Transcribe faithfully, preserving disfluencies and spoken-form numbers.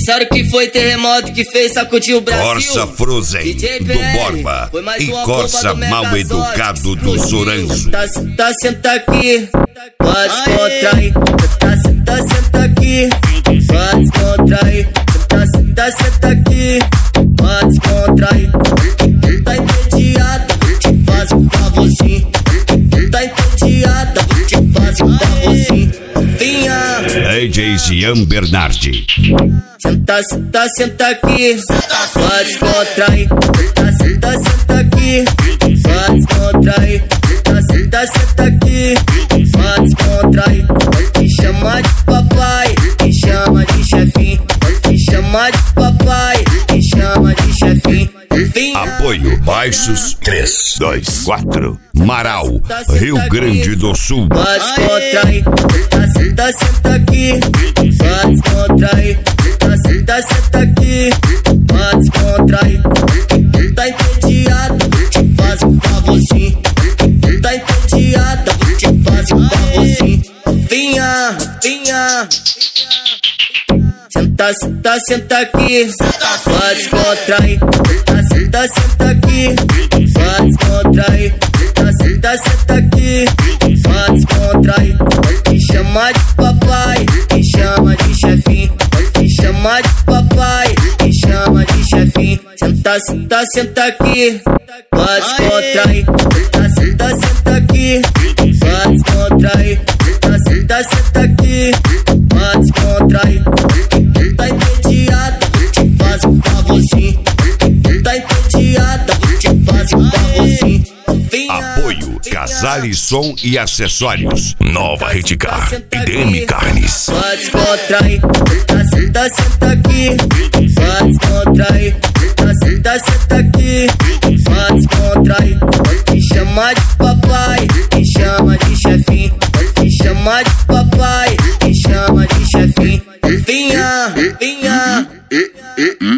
Disseram que foi terremoto que fez sacudir o Brasil. Corsa Frozen do Borba e Corsa Mal Educado do Soranzo. Tá, tá, senta aqui, pode contrair. Tá, senta, senta aqui, pode contrair. Tá, senta, senta aqui, pode contrair. Tá entediada, te faz um favorzinho. Tá entediada, te faz um favorzinho. Vinha D J Jean Bernardi. Senta, senta, senta aqui, pode contrair. Senta, senta, senta aqui, pode contrair. Senta, senta, senta aqui, pode contrair. Te chama de papai, te chama de chefinho. Te chama de papai, te chama de chefinho. Apoio Baixos três dois quatro Marau, Rio Grande do Sul. Pode contrair. Senta, senta, senta aqui, pode contrair. Senta, senta, senta aqui, pode contrair. Tá entediada, te faz um favorzinho. Tá entediada, te faz um favorzinho. Vinha, vinha. Senta, senta, senta aqui, pode contrair. Senta, senta, senta aqui, pode contrair. Senta, senta, senta aqui, pode contrair. Te chama de papai, te chama de chefinho. Te chama de papai, te chama de chefinho. Senta, senta, senta aqui, pode contrair. Senta, senta, senta aqui, pode contrair. Senta, senta, senta aqui, pode contrair. Tá entediada, te faz um favorzinho. Tá entediada, te faz um favorzinho. Apoio Casale Som e Acessórios. Nova Redcar e D M Carnes. Pode contrair. Senta, senta, senta aqui, pode contrair. Senta, senta, senta aqui, pode contrair. Te chama de papai, te chama de chefinho. Te chama de papai, te chama de chefinho. Vinha, vinha.